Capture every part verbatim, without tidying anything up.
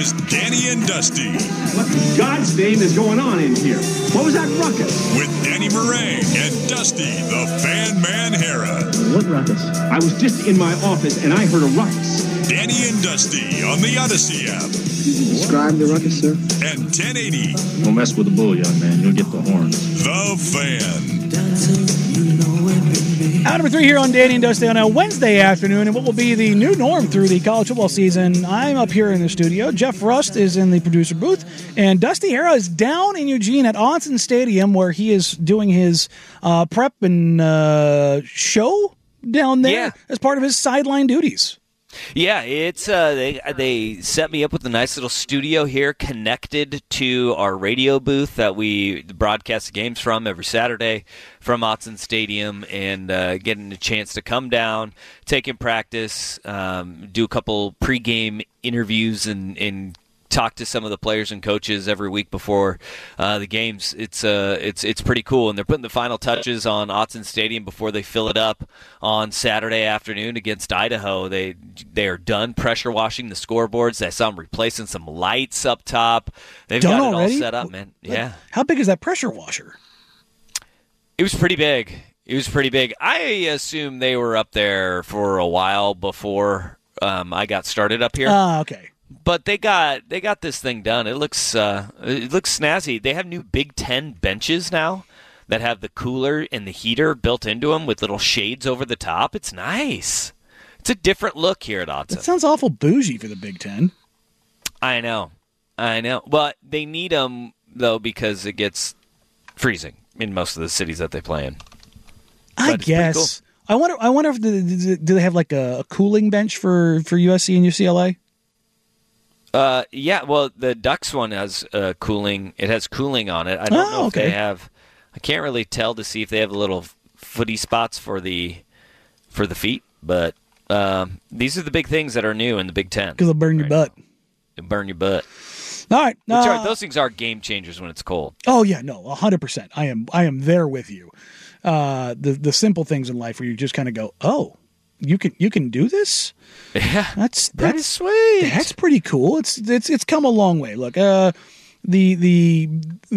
Here's Danny and Dusty. What in God's name is going on in here? What was that ruckus? With Danny Meringue and Dusty, the Fan Man Hera. What ruckus? I was just in my office and I heard a ruckus. Danny and Dusty on the Odyssey app. Describe the ruckus, sir. And ten eighty. Don't mess with the bull, young man. You'll get the horns. The Fan. Hour number three here on Danny and Dusty on a Wednesday afternoon, and what will be the new norm through the college football season. I'm up here in the studio. Jeff Rust is in the producer booth, and Dusty Hera is down in Eugene at Autzen Stadium, where he is doing his uh, prep and uh, show down there yeah. as part of his sideline duties. Yeah, it's uh, they they set me up with a nice little studio here, connected to our radio booth that we broadcast the games from every Saturday from Autzen Stadium, and uh, getting a chance to come down, take in practice, um, do a couple pregame interviews, and and talk to some of the players and coaches every week before uh, the games. It's uh, it's it's pretty cool, and they're putting the final touches on Autzen Stadium before they fill it up on Saturday afternoon against Idaho. They they are done pressure washing the scoreboards. I saw them replacing some lights up top. They've Done got it already? all set up, man. Yeah. How big is that pressure washer? It was pretty big. It was pretty big. I assume they were up there for a while before um, I got started up here. Ah, uh, okay. But they got they got this thing done. It looks uh, it looks snazzy. They have new Big Ten benches now that have the cooler and the heater built into them with little shades over the top. It's nice. It's a different look here at Autzen. That sounds awful bougie for the Big Ten. I know, I know. But they need them though because it gets freezing in most of the cities that they play in. I But guess. Cool. I wonder. I wonder if the, do they have like a, a cooling bench for, for U S C and U C L A? Uh, yeah, well, the Ducks one has uh, cooling. It has cooling on it. I don't oh, know if okay. they have. I can't really tell to see if they have little footy spots for the for the feet. But um, these are the big things that are new in the Big Ten. Because they'll burn your butt. They'll burn your butt. All right, Which uh, are, those things are game changers when it's cold. Oh yeah, no, a hundred percent. I am. I am there with you. Uh, the the simple things in life where you just kind of go, oh. You can you can do this? Yeah, that's that that's is sweet. That's pretty cool. It's it's it's come a long way. Look, uh, the the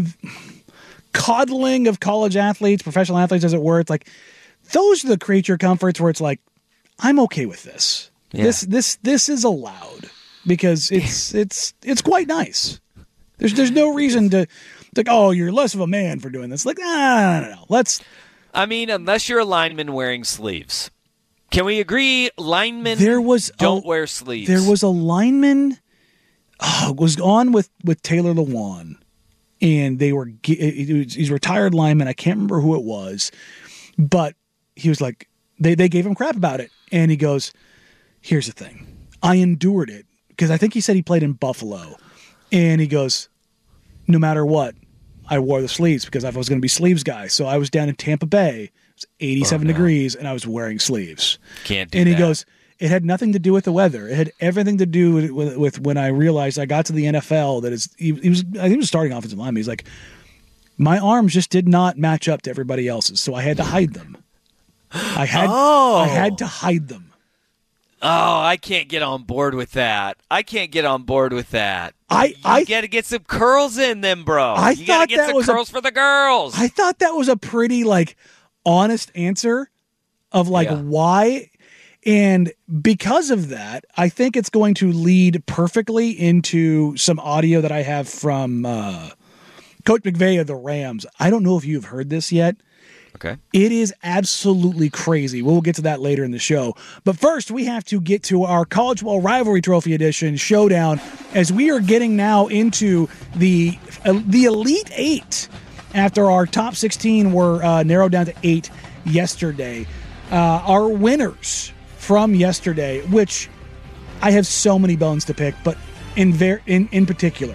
coddling of college athletes, professional athletes, as it were. It's like those are the creature comforts where it's like, I'm okay with this. Yeah. This this this is allowed because it's it's it's quite nice. There's there's no reason to like oh you're less of a man for doing this. Like ah no no no. Let's. I mean, unless you're a lineman wearing sleeves. Can we agree linemen there was don't a, wear sleeves? There was a lineman oh, was on with, with Taylor Lewan, and they were he's a retired lineman. I can't remember who it was, but he was like, they, they gave him crap about it. And he goes, here's the thing. I endured it because I think he said he played in Buffalo. And he goes, no matter what, I wore the sleeves because I was going to be sleeves guy. So I was down in Tampa Bay. eighty-seven oh, no. degrees, and I was wearing sleeves. Can't do And he that. goes, it had nothing to do with the weather. It had everything to do with, with, with when I realized I got to the N F L that is, he, he was, I think he was starting offensive lineman. He's like, my arms just did not match up to everybody else's, so I had to hide them. I had, oh. I had to hide them. Oh, I can't get on board with that. I can't get on board with that. I, you I got to get some curls in them, bro. I you got to thought get that some was a- curls for the girls. I thought that was a pretty like honest answer of like Yeah. why. And because of that, I think it's going to lead perfectly into some audio that I have from uh, Coach McVay of the Rams. I don't know if you've heard this yet. Okay. It is absolutely crazy. We'll get to that later in the show. But first, we have to get to our College Football Rivalry Trophy Edition showdown as we are getting now into the uh, the Elite Eight after our top sixteen were uh, narrowed down to eight yesterday. Uh, our winners from yesterday, which I have so many bones to pick, but in ver- in, in particular,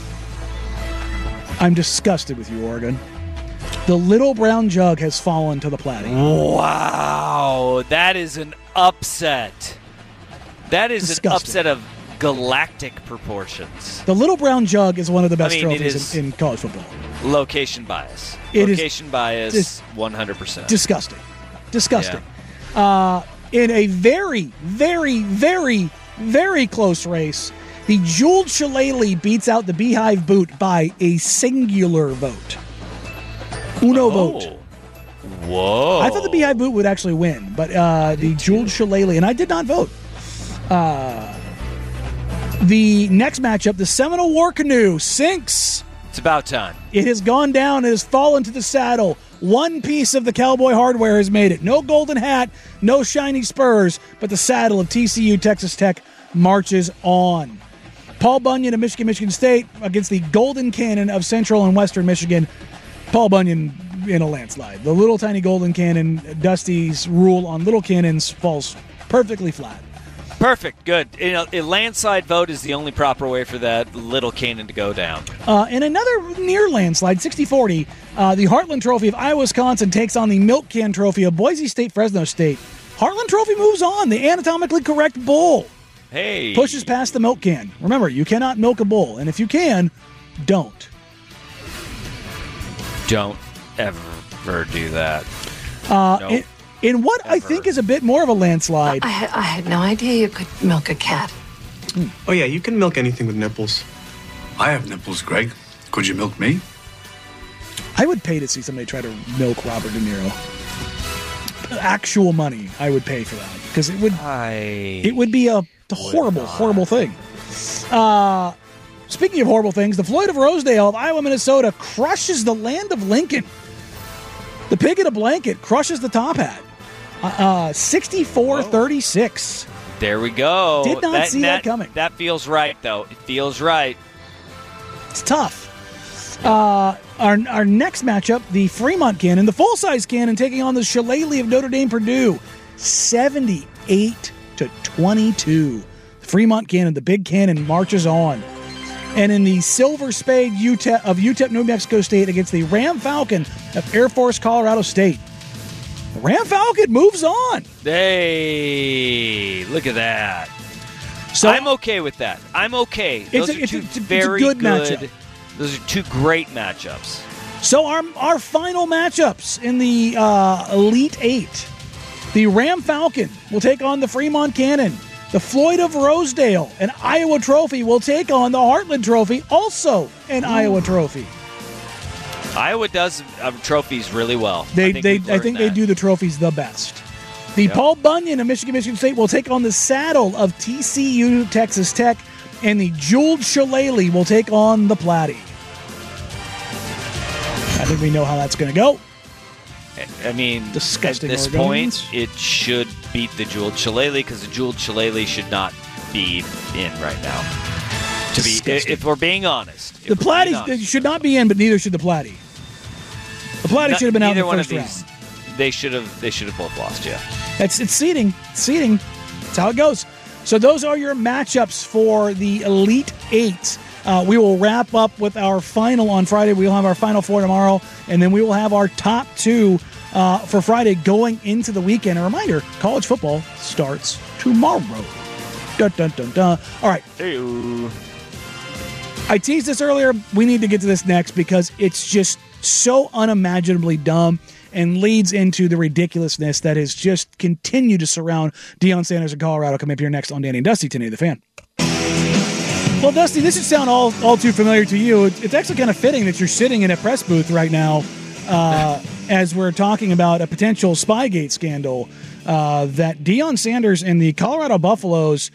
I'm disgusted with you, Oregon. The Little Brown Jug has fallen to the Platte. Wow, that is an upset. That is Disgusting. an upset of galactic proportions. The Little Brown Jug is one of the best I mean, it trophies is- in, in college football. Location bias. It is Location bias, dis- one hundred percent. Disgusting. Disgusting. Uh, in a very, very, very, very close race, The Jeweled Shillelagh beats out the Beehive Boot by a singular vote. Uno Oh. vote. Whoa. I thought the Beehive Boot would actually win, but uh, the Jeweled Shillelagh, and I did not vote. Uh, the next matchup, the Seminole War Canoe, sinks. It's about time. It has gone down. It has fallen to the saddle. One piece of the cowboy hardware has made it. No golden hat, no shiny spurs, but the saddle of T C U Texas Tech marches on. Paul Bunyan of Michigan, Michigan State against the Golden Cannon of Central and Western Michigan. Paul Bunyan in a landslide. The little tiny Golden Cannon, Dusty's rule on little cannons falls perfectly flat. Perfect. Good. You know, a landslide vote is the only proper way for that little cannon to go down. Uh, and another near landslide, sixty forty, uh, the Heartland Trophy of Iowa, Wisconsin takes on the Milk Can Trophy of Boise State, Fresno State. Heartland Trophy moves on. The anatomically correct bull Hey. pushes past the milk can. Remember, you cannot milk a bull. And if you can, don't. Don't ever do that. Uh, Nope. in, in what I Ever. think is a bit more of a landslide, I, had- I had no idea you could milk a cat. Oh, yeah, you can milk anything with nipples. I have nipples, Greg. Could you milk me? I would pay to see somebody try to milk Robert De Niro. Actual money, I would pay for that because it would I. it would be a horrible, horrible thing. Uh, speaking of horrible things, the Floyd of Rosedale of Iowa, Minnesota crushes the Land of Lincoln. The pig in a blanket crushes the Top Hat. Uh, sixty-four thirty-six. There we go. Did not see that coming. That feels right, though. It feels right. It's tough. Uh, our our next matchup, the Fremont Cannon, the full-size cannon taking on the Shillelagh of Notre Dame Purdue, seventy-eight to twenty-two. The Fremont Cannon, the big cannon, marches on. And in the Silver Spade U T E P of U T E P New Mexico State against the Ram Falcon of Air Force Colorado State, the Ram Falcon moves on. Hey, look at that. So I'm okay with that. I'm okay. Those a- are it's two a- it's a very good matchup. Those are two great matchups. So our our final matchups in the uh, Elite Eight, the Ram Falcon will take on the Fremont Cannon. The Floyd of Rosedale, an Iowa trophy, will take on the Heartland Trophy, also an Ooh. Iowa trophy. Iowa does uh, trophies really well. They I think, they we've I learned think that. they do the trophies the best. The Yep. Paul Bunyan of Michigan, Michigan State will take on the saddle of T C U Texas Tech, and the Jeweled Shillelagh will take on the Platte. I think we know how that's going to go. I mean, Disgusting at this Oregonians. point, it should beat the Jeweled Shillelagh because the Jeweled Shillelagh should not be in right now. To be, Disgusting. if we're being honest, if The we're Platte being honest. should not be in, but neither should the Platte. The Platte Not- should have been out in neither the one first of round. these. They should have. They should have both lost. Yeah. That's it's seeding. It's seeding. That's how it goes. So those are your matchups for the Elite Eight. Uh, we will wrap up with our final on Friday. We'll have our final four tomorrow, and then we will have our top two uh, for Friday going into the weekend. A reminder: college football starts tomorrow. Dun dun dun dun. All right. Hey-o. I teased this earlier. We need to get to this next because it's just so unimaginably dumb and leads into the ridiculousness that has just continued to surround Deion Sanders in Colorado. Coming up here next on Danny and Dusty, Today the Fan. Well, Dusty, this should sound all, all too familiar to you. It's, it's actually kind of fitting that you're sitting in a press booth right now uh, as we're talking about a potential Spygate scandal uh, that Deion Sanders and the Colorado Buffaloes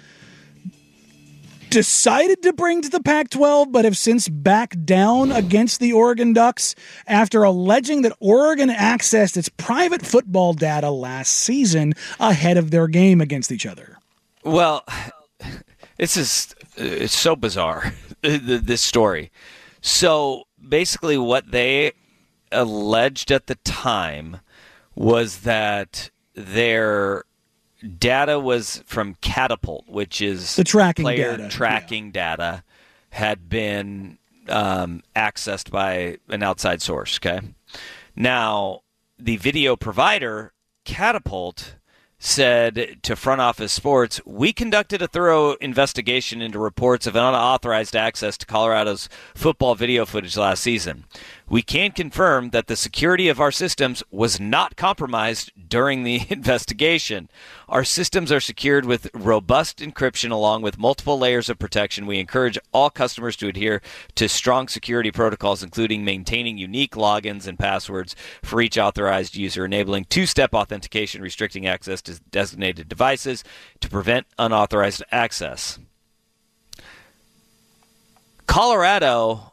decided to bring to the Pac twelve, but have since backed down against the Oregon Ducks after alleging that Oregon accessed its private football data last season ahead of their game against each other. Well, this is it's so bizarre, this story. So basically what they alleged at the time was that their data was from Catapult, which is The tracking player data. tracking data, had been um, accessed by an outside source. Okay, now the video provider Catapult said to Front Office Sports, "We conducted a thorough investigation into reports of unauthorized access to Colorado's football video footage last season. We can confirm that the security of our systems was not compromised during the investigation. Our systems are secured with robust encryption along with multiple layers of protection. We encourage all customers to adhere to strong security protocols, including maintaining unique logins and passwords for each authorized user, enabling two-step authentication, restricting access to designated devices to prevent unauthorized access. Colorado,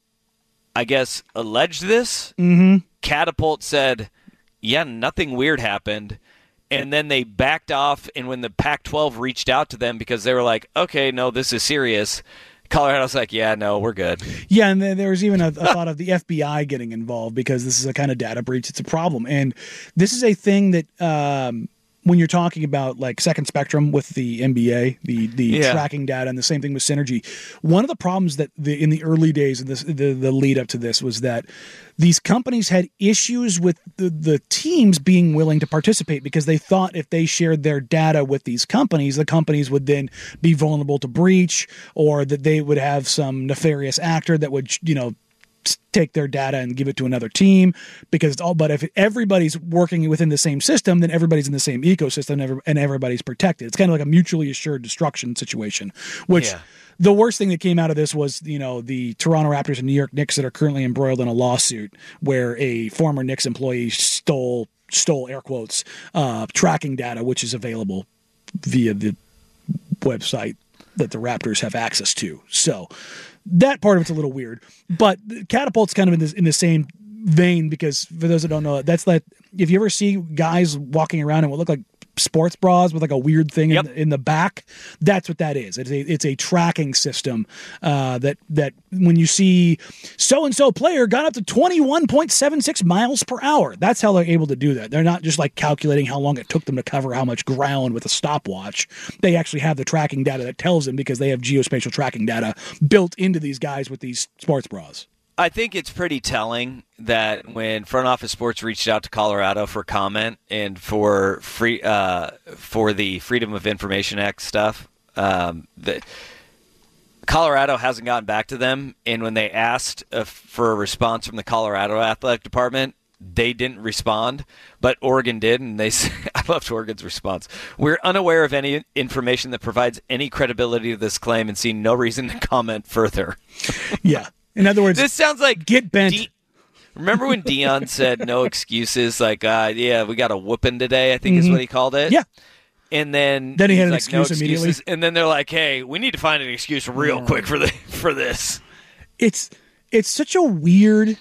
I guess, alleged this. Mm-hmm. Catapult said, yeah, nothing weird happened. And then they backed off, and when the Pac twelve reached out to them because they were like, okay, no, this is serious, Colorado's like, yeah, no, we're good. Yeah, and there was even a, a thought of the F B I getting involved because this is a kind of data breach. It's a problem. And this is a thing that um, when you're talking about like Second Spectrum with the N B A, the the Yeah. tracking data, and the same thing with Synergy, one of the problems that the, in the early days of this, the, the lead up to this was that these companies had issues with the, the teams being willing to participate because they thought if they shared their data with these companies, the companies would then be vulnerable to breach, or that they would have some nefarious actor that would, you know, take their data and give it to another team, because it's all, but if everybody's working within the same system, then everybody's in the same ecosystem and, every, and everybody's protected. It's kind of like a mutually assured destruction situation, which Yeah. the worst thing that came out of this was, you know, the Toronto Raptors and New York Knicks that are currently embroiled in a lawsuit where a former Knicks employee stole, stole air quotes, uh, tracking data, which is available via the website that the Raptors have access to. So that part of it's a little weird, but Catapult's kind of in this in the same vein, because for those that don't know, that's like if you ever see guys walking around in what look like sports bras with like a weird thing Yep. in, the, in the back, that's what that is. It's a it's a tracking system uh, that that when you see so and so player got up to twenty-one point seven six miles per hour, that's how they're able to do that. They're not just like calculating how long it took them to cover how much ground with a stopwatch. They actually have the tracking data that tells them, because they have geospatial tracking data built into these guys with these sports bras. I think it's pretty telling that when Front Office Sports reached out to Colorado for comment and for free uh, for the Freedom of Information Act stuff, um, the, Colorado hasn't gotten back to them. And when they asked uh, for a response from the Colorado Athletic Department, they didn't respond, but Oregon did, and they. I loved Oregon's response. We're unaware of any information that provides any credibility to this claim and see no reason to comment further. Yeah. In other words, This sounds like get bent. De- Remember when Dion said no excuses? Like, uh, yeah, we got a whooping today, I think is what he called it. Yeah. And then, Then he had he's an like, excuse no immediately. excuses. And then they're like, hey, we need to find an excuse real quick for the for this. it's it's such a weird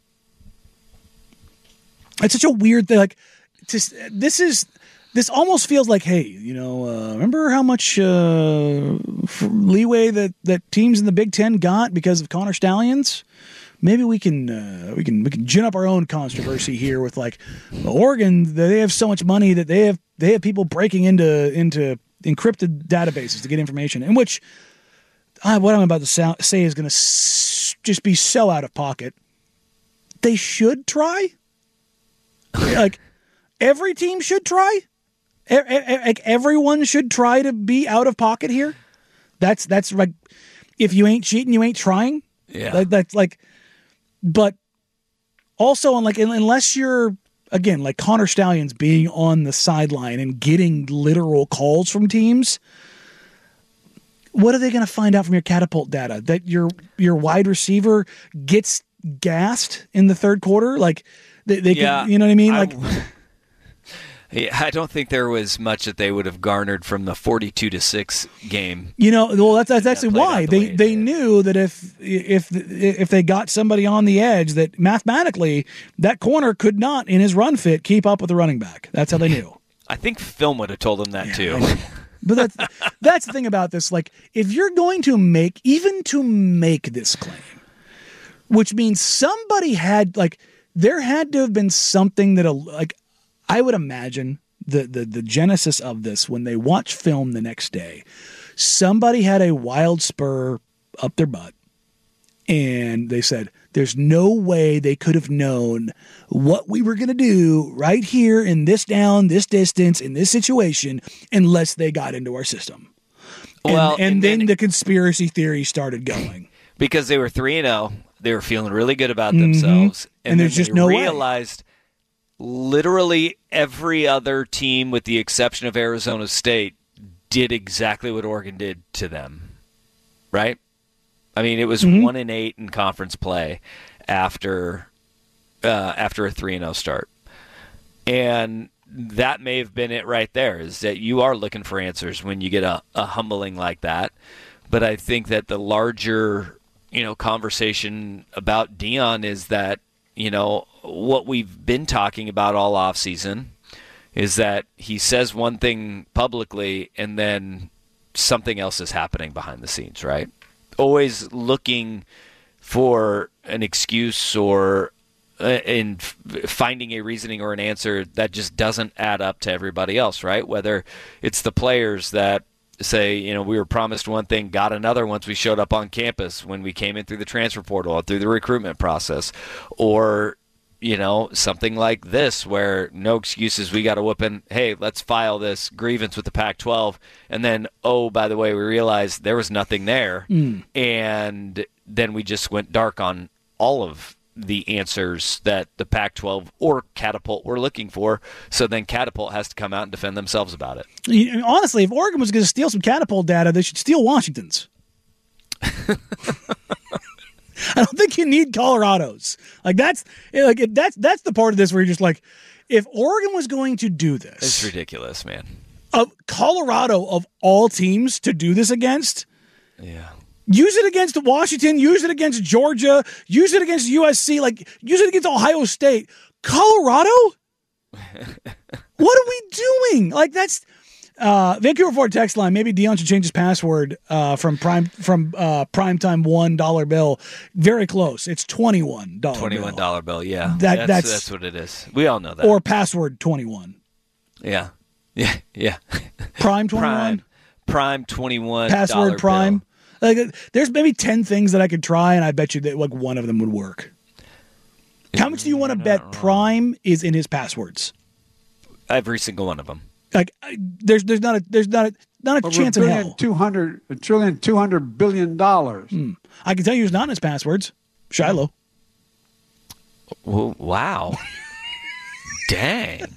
it's such a weird thing. Like, just this is this almost feels like, hey, you know, uh, remember how much uh, leeway that, that teams in the Big Ten got because of Connor Stallions? Maybe we can uh, we can we can gin up our own controversy here with like Oregon. They have so much money that they have they have people breaking into into encrypted databases to get information, in which uh, what I'm about to sound, say is going to s- just be so out of pocket. They should try. Like every team should try. E- e- e- Like everyone should try to be out of pocket here. That's that's like if you ain't cheating, you ain't trying. Yeah. Like, that's like, but also on like unless you're again like Connor Stallions being on the sideline and getting literal calls from teams. What are they going to find out from your catapult data? That your your wide receiver gets gassed in the third quarter? Like they, they Yeah, could, you know what I mean? I- Like Yeah, I don't think there was much that they would have garnered from the forty-two to six game. you know, well that's that's actually played out why the they way it they did. knew that if if if they got somebody on the edge, that mathematically that corner could not in his run fit keep up with the running back. That's how they knew. I think film would have told them that too. But that's that's the thing about this. Like, if you're going to make even to make this claim, which means somebody had like there had to have been something that like I would imagine the the the genesis of this when they watch film the next day, somebody had a wild spur up their butt, and they said, "There's no way they could have known what we were going to do right here in this down, this distance, in this situation, unless they got into our system." And, Well, and, and then, then- the conspiracy theory started going. Because they were three and zero. They were feeling really good about mm-hmm. themselves. And, and there's then just they no realized way. Literally every other team, with the exception of Arizona State, did exactly what Oregon did to them. Right? I mean, it was mm-hmm. one and eight in conference play after uh, after a three and oh start. And that may have been it right there, is that you are looking for answers when you get a, a humbling like that. But I think that the larger, you know, conversation about Deion is that, you know, what we've been talking about all offseason is that he says one thing publicly and then something else is happening behind the scenes, right? Always looking for an excuse or uh, in f- finding a reasoning or an answer that just doesn't add up to everybody else, right? Whether it's the players that say, you know, we were promised one thing, got another once we showed up on campus when we came in through the transfer portal or through the recruitment process, or, you know, something like this where no excuses, we got a whooping, hey, let's file this grievance with the Pac twelve, and then, oh, by the way, we realized there was nothing there, mm. and then we just went dark on all of the answers that the Pac twelve or Catapult were looking for, so then Catapult has to come out and defend themselves about it. You know, honestly, if Oregon was going to steal some Catapult data, they should steal Washington's. I don't think you need Colorado's. Like that's like that's that's the part of this where you're just like, if Oregon was going to do this, it's ridiculous, man. Of Colorado of all teams to do this against, yeah. Use it against Washington. Use it against Georgia. Use it against U S C. Like use it against Ohio State. Colorado. What are we doing? Like that's. Uh, Vancouver Ford text line. Maybe Deion should change his password uh, from prime from uh, primetime one dollar bill. Very close. It's twenty one dollar. Twenty one dollar bill. Yeah, that, that's, that's that's what it is. We all know that. Or password twenty one. Yeah, yeah, yeah. Prime twenty one. Prime, prime twenty one. Password prime. Bill. Like there's maybe ten things that I could try, and I bet you that like one of them would work. How much do you want to bet Prime is in his passwords? Every single one of them. Like there's there's not a there's not a not a Over chance a in billion, hell. Two hundred a trillion two hundred billion dollars. Hmm. I can tell you, it's not in his passwords. Shiloh. Well, wow. Dang.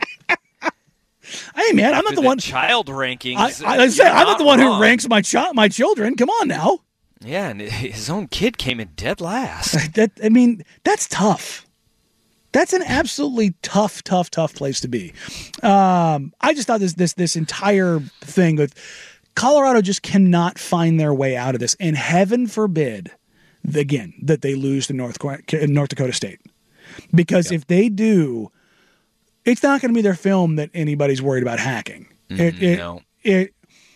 Hey man, I'm not the, the one. Child rankings. I, I, I say I'm not the one wrong. who ranks my child, my children. Come on now. Yeah, and his own kid came in dead last. That I mean, that's tough. That's an absolutely tough, tough, tough place to be. Um, I just thought this this this entire thing with Colorado just cannot find their way out of this, and heaven forbid, again, that they lose to North North Dakota State, because yep. if they do, it's not going to be their film that anybody's worried about hacking. Mm, it, it, no. it,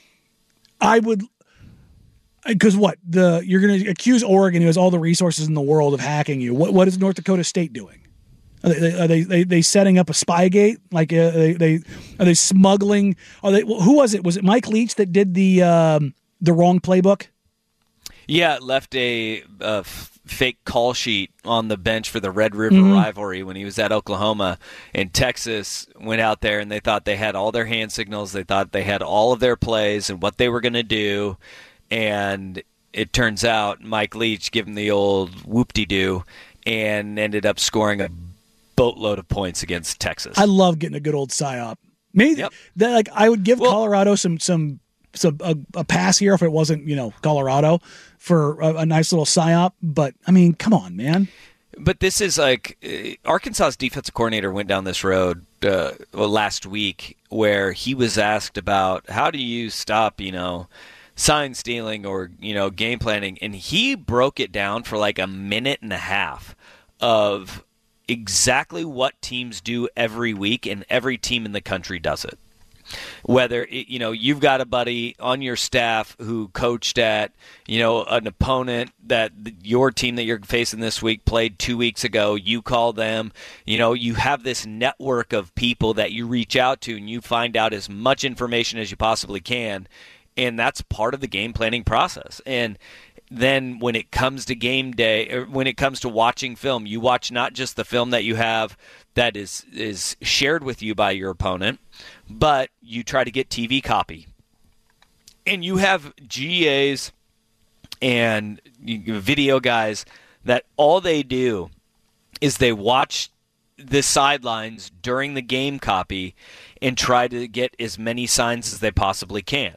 I would. Because what the you're going to accuse Oregon, who has all the resources in the world, of hacking you? What what is North Dakota State doing? Are they are they, they, they setting up a Spygate? Like uh, they they are they smuggling? Are they? Who was it? Was it Mike Leach that did the um, the wrong playbook? Yeah, left a, a f- fake call sheet on the bench for the Red River mm-hmm. rivalry when he was at Oklahoma. And Texas went out there and they thought they had all their hand signals. They thought they had all of their plays and what they were going to do. And it turns out Mike Leach gave him the old whoop-de-doo and ended up scoring a boatload of points against Texas. I love getting a good old psyop. Maybe yep. that like I would give well, Colorado some some some a, a pass here if it wasn't, you know, Colorado for a, a nice little psyop. But I mean, come on, man. But this is like uh, Arkansas's defensive coordinator went down this road uh, well, last week where he was asked about how do you stop, you know, sign stealing or, you know, game planning, and he broke it down for like a minute and a half of exactly what teams do every week, and every team in the country does it. Whether, it, you know, you've got a buddy on your staff who coached at, you know, an opponent that your team that you're facing this week played two weeks ago, you call them, you know, you have this network of people that you reach out to and you find out as much information as you possibly can, and that's part of the game planning process. And then when it comes to game day, or when it comes to watching film, you watch not just the film that you have that is is shared with you by your opponent, but you try to get T V copy. And you have G As and video guys that all they do is they watch the sidelines during the game copy and try to get as many signs as they possibly can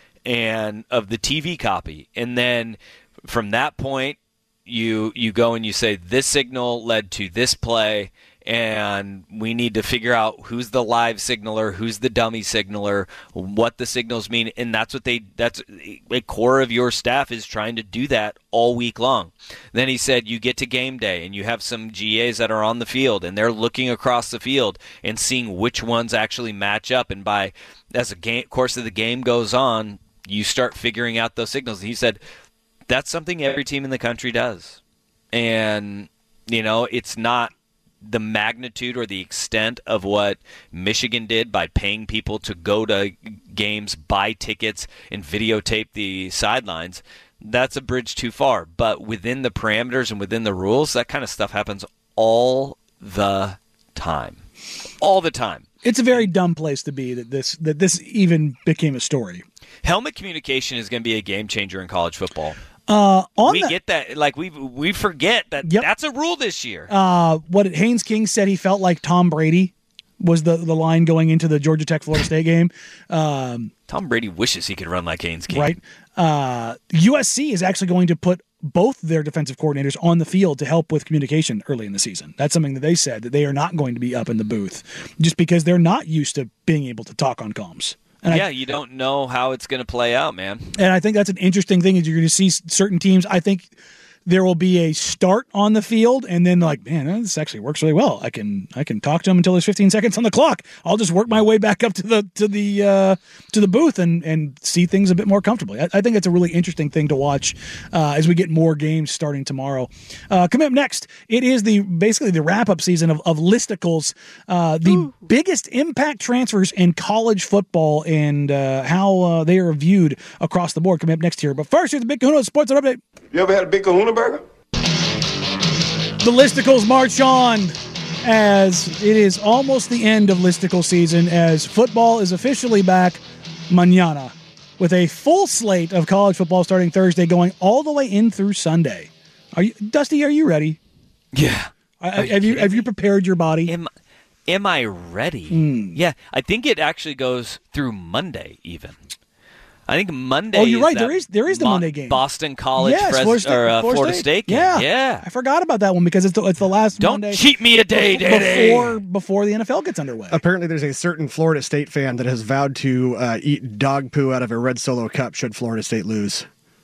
and of the T V copy. And then from that point, you you go and you say, this signal led to this play, and we need to figure out who's the live signaler, who's the dummy signaler, what the signals mean, and that's what they that's a core of your staff is trying to do that all week long. Then he said you get to game day and you have some G As that are on the field and they're looking across the field and seeing which ones actually match up, and by as the game, course of the game goes on, you start figuring out those signals. And he said that's something every team in the country does. And you know, it's not the magnitude or the extent of what Michigan did by paying people to go to games, buy tickets, and videotape the sidelines. That's a bridge too far. But within the parameters and within the rules, that kind of stuff happens all the time. All the time. It's a very dumb place to be that this that this even became a story. Helmet communication is going to be a game changer in college football. Uh, on we the, get that, like we we forget that yep. that's a rule this year. Uh, what Haynes King said, he felt like Tom Brady was the, the line going into the Georgia Tech Florida State game. Um, Tom Brady wishes he could run like Haynes King. Right. Uh, U S C is actually going to put both their defensive coordinators on the field to help with communication early in the season. That's something that they said, that they are not going to be up in the booth just because they're not used to being able to talk on comms. And yeah, I, you don't know how it's going to play out, man. And I think that's an interesting thing is you're going to see certain teams. I think there will be a start on the field, and then like, man, this actually works really well. I can I can talk to them until there's fifteen seconds on the clock. I'll just work my way back up to the to the uh, to the booth and and see things a bit more comfortably. I, I think it's a really interesting thing to watch uh, as we get more games starting tomorrow. Uh, coming up next, it is the basically the wrap up season of of listicles, uh, the Ooh. biggest impact transfers in college football and uh, how uh, they are viewed across the board. Coming up next here, but first here's the Big Kahuna Sports Update. You ever had a Big Kahuna burger? The listicles march on as it is almost the end of listicle season as football is officially back mañana with a full slate of college football starting Thursday going all the way in through Sunday. Are you, Dusty, are you ready? Yeah. I, have you have you prepared your body? Am, am I ready? Mm. Yeah. I think it actually goes through Monday even. I think Monday. Oh, you're is right. There is there is the Mo- Monday game. Boston College, yes, Fres- Florida State, or uh, Florida Florida State. State game. Yeah, yeah. I forgot about that one because it's the it's the last Don't Monday. cheat me a day, day, before before the N F L gets underway. Apparently, there's a certain Florida State fan that has vowed to uh, eat dog poo out of a red Solo cup should Florida State lose.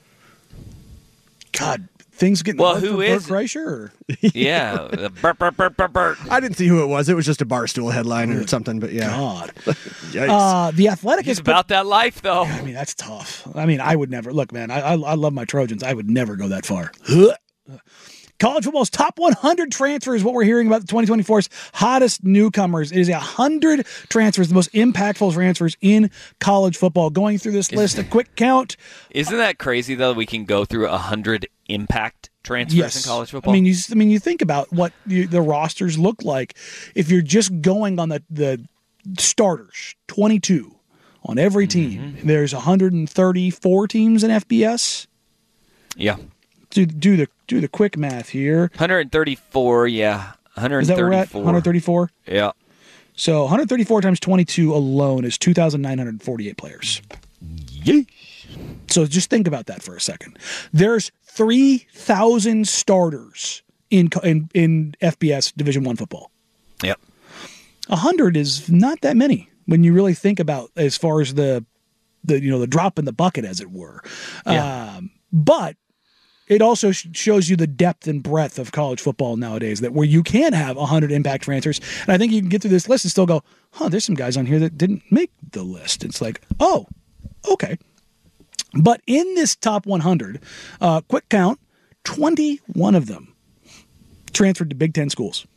God. Things getting well, hard who for is Bert Kreischer? Or? Yeah, Bert, Bert, Bert, Bert, Bert. I didn't see who it was. It was just a Barstool headline or something. But yeah, God, yikes. Uh, the Athletic He's is about that life, though. I mean, that's tough. I mean, I would never look, man. I I, I love my Trojans. I would never go that far. College football's top one hundred transfers, what we're hearing about the twenty twenty-four's hottest newcomers. It is one hundred transfers, the most impactful transfers in college football. Going through this list, a quick count. Isn't that crazy, though, we can go through one hundred impact transfers yes. in college football? I mean, you, I mean, you think about what you, the rosters look like. If you're just going on the, the starters, twenty-two on every team, mm-hmm. there's one hundred thirty-four teams in F B S. Yeah. Do, do the do the quick math here. one hundred thirty-four, yeah. one hundred thirty-four. Is that where we're at? one hundred thirty-four? Yeah. So one hundred thirty-four times twenty-two alone is two thousand nine hundred forty-eight players. Yeesh. So just think about that for a second. There's three thousand starters in in, in F B S Division One football. Yep. one hundred is not that many when you really think about as far as the the you know the drop in the bucket, as it were. Yeah. Um, but it also sh- shows you the depth and breadth of college football nowadays, that where you can have one hundred impact transfers. And I think you can get through this list and still go, huh, there's some guys on here that didn't make the list. It's like, oh, okay. But in this top one hundred, uh, quick count, twenty-one of them transferred to Big Ten schools.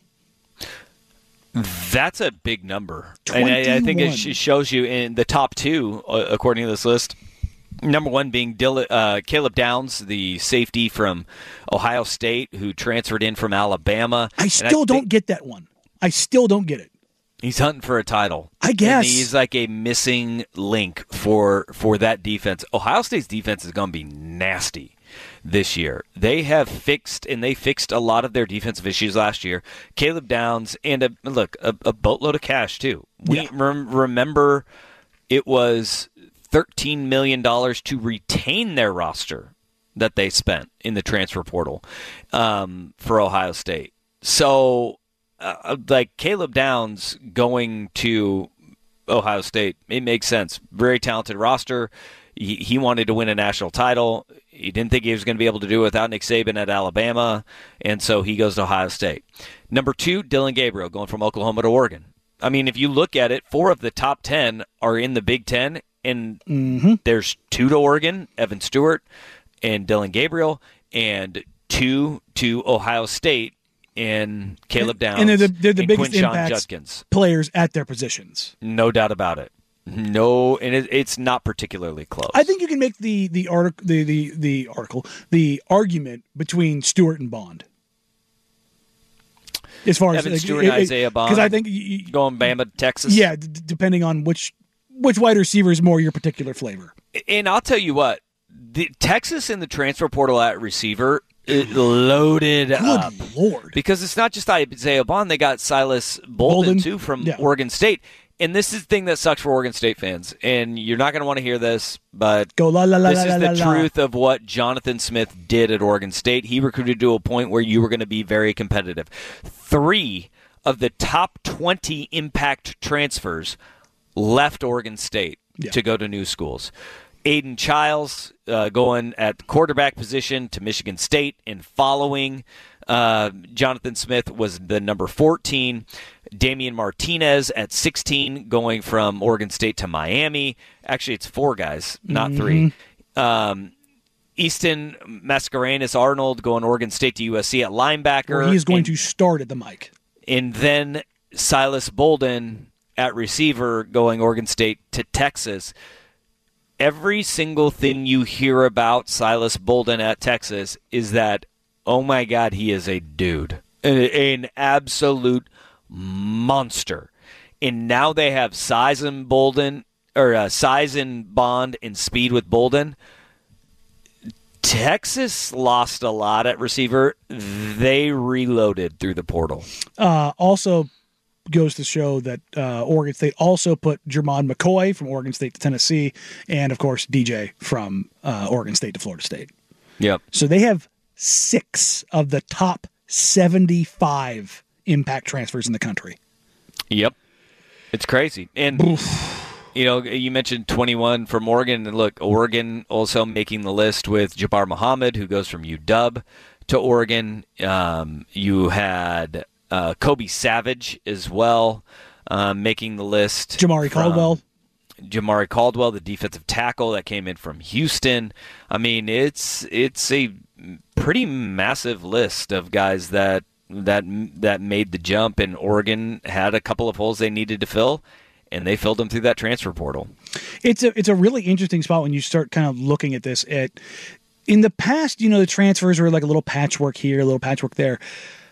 That's a big number. twenty-one. And I, I think it sh- shows you in the top two, uh, according to this list. Number one being Dil- uh, Caleb Downs, the safety from Ohio State, who transferred in from Alabama. I still I don't get that one. I still don't get it. He's hunting for a title. I guess. And he's like a missing link for for that defense. Ohio State's defense is going to be nasty. this year. They have fixed, and they fixed a lot of their defensive issues last year. Caleb Downs, and a, look, a, a boatload of cash, too. We Yeah. rem- remember it was thirteen million dollars to retain their roster that they spent in the transfer portal um, for Ohio State. So, uh, like, Caleb Downs going to Ohio State, it makes sense. Very talented roster. He, he wanted to win a national title. He didn't think he was going to be able to do it without Nick Saban at Alabama, and so he goes to Ohio State. Number two, Dylan Gabriel, going from Oklahoma to Oregon. I mean, if you look at it, four of the top ten are in the Big Ten, and Mm-hmm. there's two to Oregon, Evan Stewart and Dylan Gabriel, and two to Ohio State and Caleb Downs and they're the, they're the and biggest Quinshon impact Judkins. players at their positions. No doubt about it. No, and it, it's not particularly close. I think you can make the the article the, the the article the argument between Stewart and Bond. As far Evan as Stewart and Isaiah Bond, because I think you, going Bama to Texas. yeah, d- depending on which which wide receiver is more your particular flavor. And I'll tell you what, the Texas in the transfer portal at receiver it loaded Good up. Lord, Because it's not just Isaiah Bond. They got Silas Bolden, Bolden, too, from yeah. Oregon State. And this is the thing that sucks for Oregon State fans. And you're not going to want to hear this, but go la la la this la is la the la. truth of what Jonathan Smith did at Oregon State. He recruited to a point where you were going to be very competitive. Three of the top twenty impact transfers left Oregon State Yeah. to go to new schools. Aiden Childs uh, going at the quarterback position to Michigan State, and following uh, Jonathan Smith was the number fourteen. Damian Martinez at sixteen, going from Oregon State to Miami. Actually, it's four guys, not Mm-hmm. three. Um, Easton Mascarenas Arnold going Oregon State to U S C at linebacker. Where he is going and, to start at the mic. and then Silas Bolden at receiver going Oregon State to Texas. Every single thing you hear about Silas Bolden at Texas is that, oh my God, he is a dude. An, an absolute monster. And now they have size and Bolden, or uh, size and Bond and speed with Bolden. Texas lost a lot at receiver. They reloaded through the portal. Uh, also goes to show that uh, Oregon State also put Jermon McCoy from Oregon State to Tennessee, and of course D J from uh, Oregon State to Florida State. Yep. So they have six of the top seventy-five impact transfers in the country. Yep. It's crazy. And, you know, you mentioned twenty-one from Oregon. And look, Oregon also making the list with Jabbar Muhammad, who goes from U W to Oregon. Um, you had uh, Kobe Savage as well um, making the list. Jamari from- Caldwell. Jamari Caldwell, the defensive tackle that came in from Houston. I mean, it's it's a pretty massive list of guys that that that made the jump, and Oregon had a couple of holes they needed to fill, and they filled them through that transfer portal. It's a it's a really interesting spot when you start kind of looking at this. At in the past, you know, the transfers were like a little patchwork here, a little patchwork there.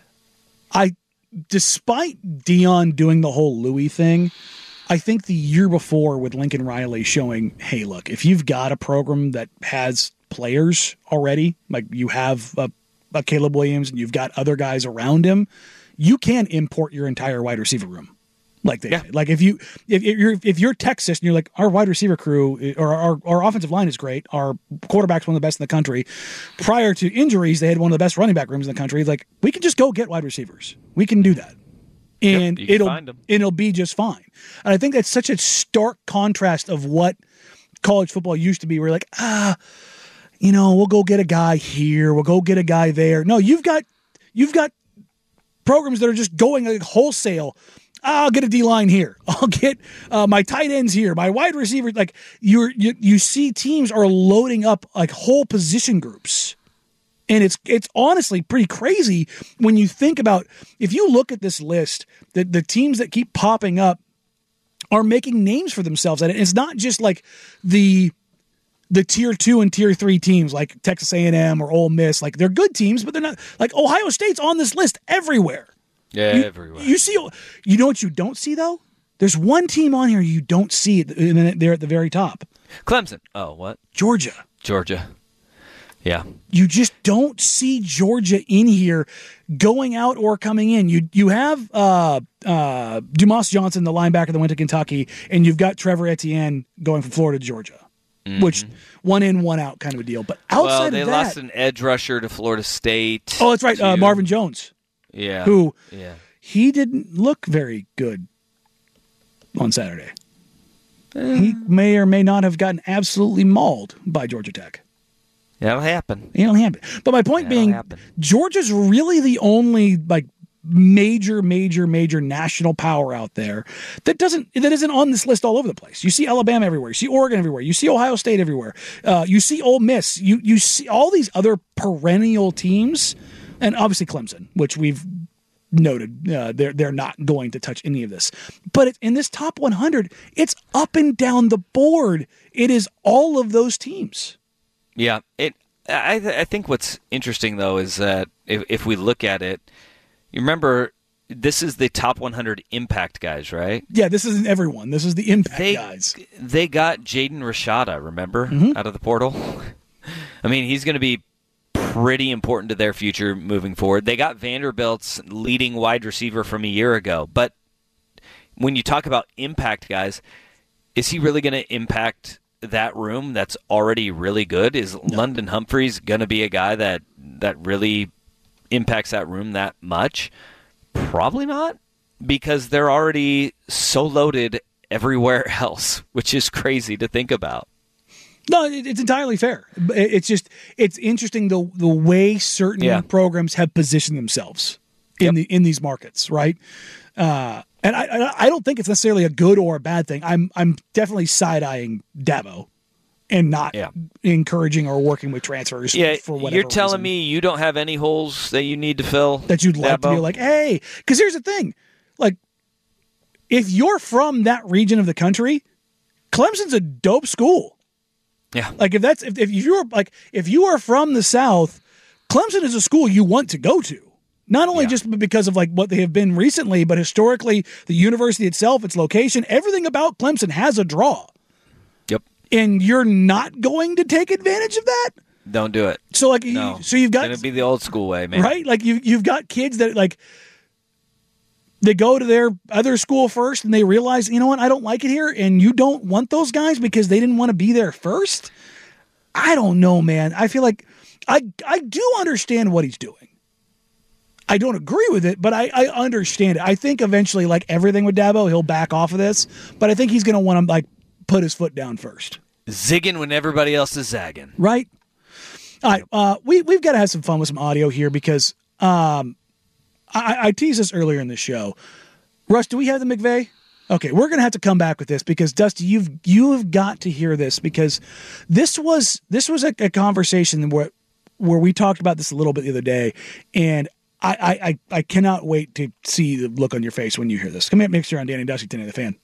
I, despite Dion doing the whole Louis thing, I think the year before with Lincoln Riley showing, hey, look, if you've got a program that has players already, like you have a, a Caleb Williams and you've got other guys around him, you can import your entire wide receiver room. Like they Yeah. did. Like if you if, if you're if you're Texas and you're like, our wide receiver crew or our our offensive line is great, our quarterback's one of the best in the country. Prior to injuries, they had one of the best running back rooms in the country. Like we can just go get wide receivers. We can do that. And Yep, you can it'll find 'em. it'll be just fine. And I think that's such a stark contrast of what college football used to be. Where like, ah, you know, we'll go get a guy here, we'll go get a guy there. No, you've got you've got programs that are just going like wholesale. I'll get a D line here. I'll get uh, my tight ends here. My wide receiver. Like you're, you, you see teams are loading up like whole position groups, and it's it's honestly pretty crazy when you think about if you look at this list. The the teams that keep popping up are making names for themselves, and it's not just like the the tier two and tier three teams like Texas A and M or Ole Miss. Like they're good teams, but they're not. Like Ohio State's on this list everywhere. Yeah, You- everywhere. You see, you know what you don't see though? There's one team on here you don't see, and then they're at the very top. Clemson. Oh, what? Georgia. Georgia. Yeah. You just don't see Georgia in here going out or coming in. You you have uh, uh, Dumas Johnson, the linebacker that went to Kentucky, and you've got Trevor Etienne going from Florida to Georgia, mm-hmm. which one in, one out kind of a deal. But outside well, they of that, lost an edge rusher to Florida State. Oh, that's right, to, uh, Marvin Jones. Yeah. Who yeah. he didn't look very good on Saturday. Uh, he may or may not have gotten absolutely mauled by Georgia Tech. That'll happen. It'll happen. But my point That'll being, happen. Georgia's really the only like major, major, major national power out there that doesn't that isn't on this list all over the place. You see Alabama everywhere. You see Oregon everywhere. You see Ohio State everywhere. Uh, you see Ole Miss. You you see all these other perennial teams, and obviously Clemson, which we've noted uh, they're they're not going to touch any of this. But it, in this top one hundred, it's up and down the board. It is all of those teams. Yeah, it. I I think what's interesting though is that if if we look at it, you remember this is the top one hundred impact guys, right? Yeah, this isn't everyone. This is the impact they, guys. They got Jaden Rashada, remember, mm-hmm. out of the portal. I mean, he's going to be pretty important to their future moving forward. They got Vanderbilt's leading wide receiver from a year ago, but when you talk about impact guys, is he really going to impact that room that's already really good? Is no. London Humphreys going to be a guy that that really impacts that room that much? Probably not, because they're already so loaded everywhere else, which is crazy to think about. No, it's entirely fair. It's just it's interesting the the way certain yeah. programs have positioned themselves in yep. the in these markets, right? Uh, and I I don't think it's necessarily a good or a bad thing. I'm I'm definitely side eyeing Dabo, and not yeah. encouraging or working with transfers. Yeah, for whatever you're telling reason. me you don't have any holes that you need to fill that you'd like Dabo? to be like, hey, because here's the thing, like if you're from that region of the country, Clemson's a dope school. Yeah, like if that's if if you're like if you are from the South, Clemson is a school you want to go to. Not only yeah. just because of like what they have been recently, but historically, the university itself, its location, everything about Clemson has a draw. Yep. And you're not going to take advantage of that? Don't do it. So like, no. you, so you've got it'll be the old school way, man. Right? Like you you've got kids that like they go to their other school first and they realize, you know what, I don't like it here, and you don't want those guys because they didn't want to be there first. I don't know, man. I feel like I I do understand what he's doing. I don't agree with it, but I, I understand it. I think eventually, like everything with Dabo, he'll back off of this, but I think he's going to want to like put his foot down first. Zigging when everybody else is zagging. Right? All right. Uh, we, we've got to have some fun with some audio here because um, I, I teased this earlier in the show. Russ, do we have the McVay? Okay, we're going to have to come back with this because, Dusty, you've you've got to hear this because this was this was a, a conversation where, where we talked about this a little bit the other day, and I, I, I cannot wait to see the look on your face when you hear this. Come here, Mixer on Danny Dusty, Danny the Fan.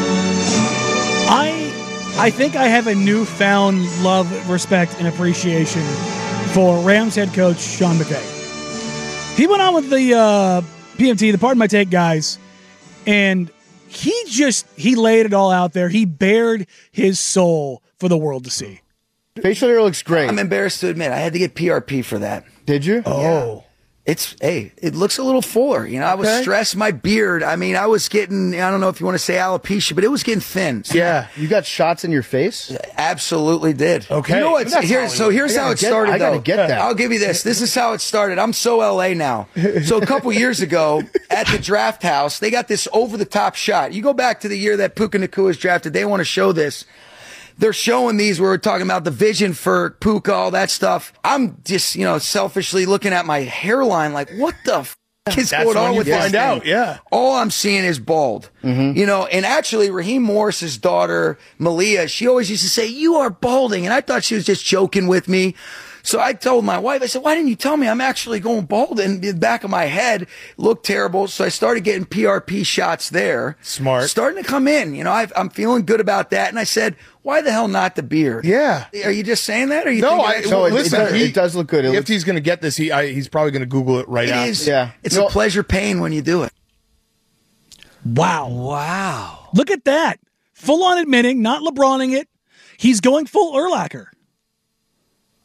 I I think I have a newfound love, respect, and appreciation for Rams head coach Sean McVay. He went on with the uh, P M T, the Pardon My Take guys, and he just he laid it all out there. He bared his soul for the world to see. Facial hair looks great. I'm embarrassed to admit I had to get P R P for that. Did you? Oh. Yeah. It's, hey, it looks a little fuller. You know, I was Okay. stressed. My beard, I mean, I was getting, I don't know if you want to say alopecia, but it was getting thin. Yeah. You got shots in your face? Absolutely did. Okay. You know what? That's Here, how so it- here's I how gotta it get- started, I gotta though. get that. I'll give you this. This is how it started. I'm so L A now. So a couple years ago at the draft house, they got this over-the-top shot. You go back to the year that Puka Nacua was drafted. They want to show this. They're showing these where we're talking about the vision for Puka, all that stuff. I'm just, you know, selfishly looking at my hairline like, what the f*** is That's going when on you with this find thing? out, yeah. All I'm seeing is bald. Mm-hmm. You know, and actually Raheem Morris's daughter, Malia, she always used to say, you are balding. And I thought she was just joking with me. So I told my wife, I said, why didn't you tell me I'm actually going bald? And the back of my head looked terrible. So I started getting P R P shots there. Smart. Starting to come in. You know, I've, I'm feeling good about that. And I said, why the hell not the beard? Yeah. Are you just saying that? Or you No, think I, So it- it listen, does- he- it does look good. It if looks- he's going to get this, he I, he's probably going to Google it right it after. is, Yeah. It's No. a pleasure pain when you do it. Wow. Wow. Look at that. Full on admitting, not LeBroning it. He's going full Urlacher.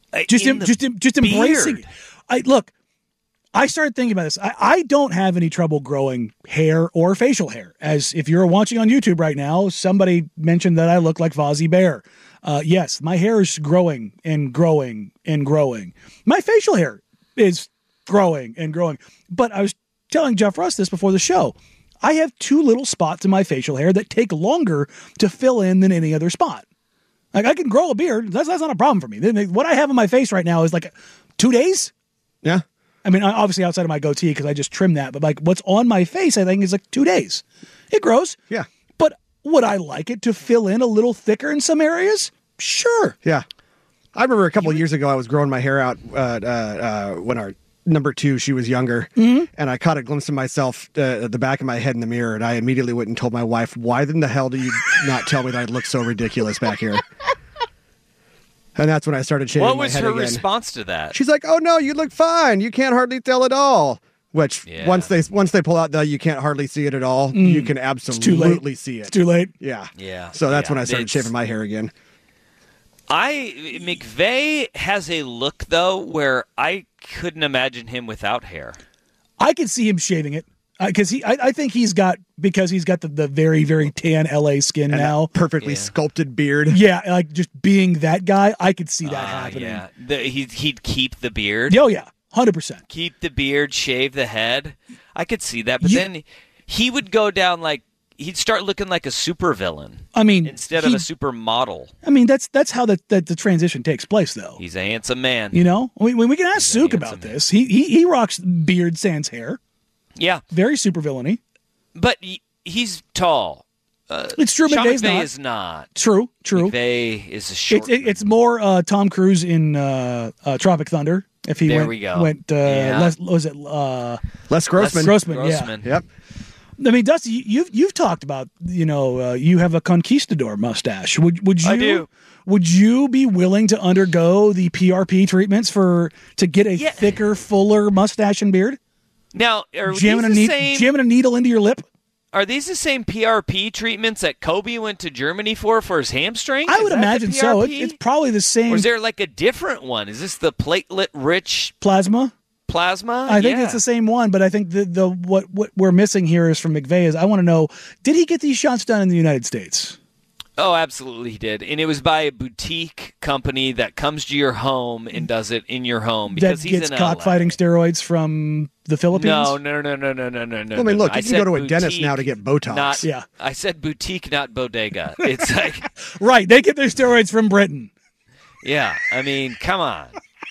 Just, in em- the just, em- just embracing beard. it. I look. I started thinking about this. I, I don't have any trouble growing hair or facial hair. As if you're watching on YouTube right now, somebody mentioned that I look like Fozzie Bear. Uh, yes, my hair is growing and growing and growing. My facial hair is growing and growing. But I was telling Jeff Russ this before the show. I have two little spots in my facial hair that take longer to fill in than any other spot. Like I can grow a beard. That's, that's not a problem for me. What I have on my face right now is like two days. Yeah. I mean, obviously outside of my goatee because I just trimmed that, but like what's on my face, I think is like two days. It grows. Yeah. But would I like it to fill in a little thicker in some areas? Sure. Yeah. I remember a couple of years ago, I was growing my hair out uh, uh, uh, when our number two, she was younger, mm-hmm. and I caught a glimpse of myself uh, at the back of my head in the mirror, and I immediately went and told my wife, why in the hell do you not tell me that I look so ridiculous back here? And that's when I started shaving What my was head her again. response to that? She's like, "Oh no, you look fine. You can't hardly tell at all." Which Yeah. once they once they pull out the you can't hardly see it at all, Mm. you can It's too late. absolutely see it. It's too late. Yeah, Yeah. So that's Yeah. when I started It's- shaving my hair again. I McVeigh has a look though where I couldn't imagine him without hair. I could see him shaving it because he. I, I think he's got because he's got the, the very very tan L A skin And now. that perfectly sculpted beard. Yeah, like just being that guy, I could see that Ah, happening. yeah, the, he'd he'd keep the beard. Oh yeah, hundred percent. Keep the beard, shave the head. I could see that, but You- then he would go down like he'd start looking like a supervillain I mean, instead he- of a supermodel. I mean, that's that's how the, the the transition takes place, though. He's a handsome man. You know, we, we can ask Sook about this. He, he he rocks beard sans hair. Yeah, very super villainy. but he, he's tall. Uh, It's true, Sean McVay's McVay not. is not. True, true. McVay is a short. It's it, it's more uh, Tom Cruise in uh, uh, Tropic Thunder. If he There went, we go. went uh, Yeah. Les, was it uh, Les Grossman. Grossman, Grossman. yeah. Yep. I mean, Dusty, you- you've you've talked about you know uh, you have a conquistador mustache. Would would you I do. would you be willing to undergo the P R P treatments for to get a Yeah. thicker, fuller mustache and beard? Now, are Jamming a, these the needle, same? jamming a needle into your lip? Are these the same P R P treatments that Kobe went to Germany for for his hamstring? I Is would that the imagine so. It's, P R P? it's probably the same Or is there like a different one? Is this the platelet-rich plasma. plasma? I think Yeah. it's the same one, but I think the the what what we're missing here is from McVeigh is I want to know, did he get these shots done in the United States? Oh, absolutely, he did, and it was by a boutique company that comes to your home and does it in your home because That he's gets in L A. cockfighting steroids from the Philippines? No, no, no, no, no, no, no, no. Well, I mean, no, look, no. you can said go to a dentist boutique, now to get Botox. Not, Yeah. I said boutique, not bodega. It's like, Right, they get their steroids from Britain. yeah, I mean, come on.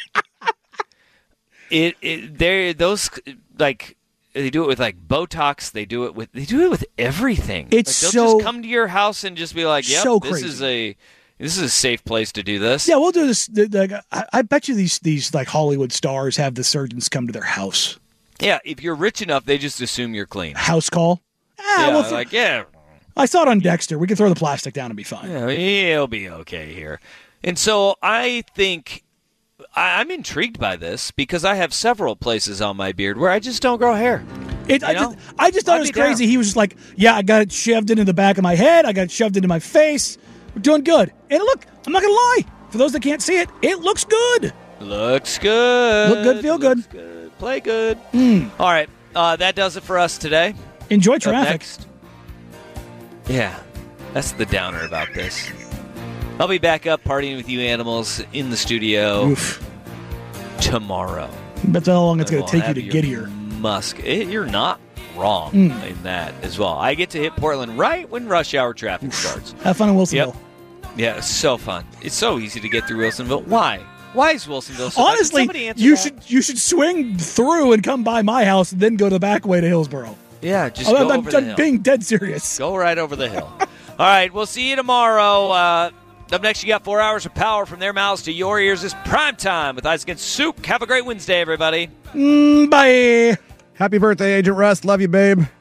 It, it, they're those like they do it with like Botox. They do it with they do it with everything. It's like, they'll so- just come to your house and just be like, "Yep, so this crazy. is a this is a safe place to do this." Yeah, we'll do this. the- the- I, I bet you these these like Hollywood stars have the surgeons come to their house. Yeah, if you're rich enough, they just assume you're clean. House call. Ah, yeah, we'll th- like yeah, I saw it on Dexter. We can throw the plastic down and be fine. yeah, he'll be okay here. And so I think I, I'm intrigued by this because I have several places on my beard where I just don't grow hair. It, I, You know? just, I just thought I'd it was be down. crazy. He was just like, yeah, I got it shoved into the back of my head. I got it shoved into my face. We're doing good. And look, I'm not going to lie. For those that can't see it, it looks good. Looks good. Look good, feel good. Looks good. Play good. Mm. All right, uh, that does it for us today. Enjoy Up traffic. next- Yeah, that's the downer about this. I'll be back up partying with you animals in the studio Oof. tomorrow. That's how long it's I going will to take you have to your get here. Musk, it, you're not wrong Mm. in that as well. I get to hit Portland right when rush hour traffic starts. Have fun in Wilsonville. Yep. Yeah, it's so fun. It's so easy to get through Wilsonville. Why? Why is Wilsonville so Honestly, bad? Can somebody answer you that? should you should swing through and come by my house and then go the back way to Hillsboro. Yeah, just I'm, go I'm, over the I'm hill. being dead serious. Go right over the hill. All right, we'll see you tomorrow. Uh, up next, you got four hours of power from their mouths to your ears. This prime time with Eyes Against Souk. Have a great Wednesday, everybody. Mm, bye. Happy birthday, Agent Russ. Love you, babe.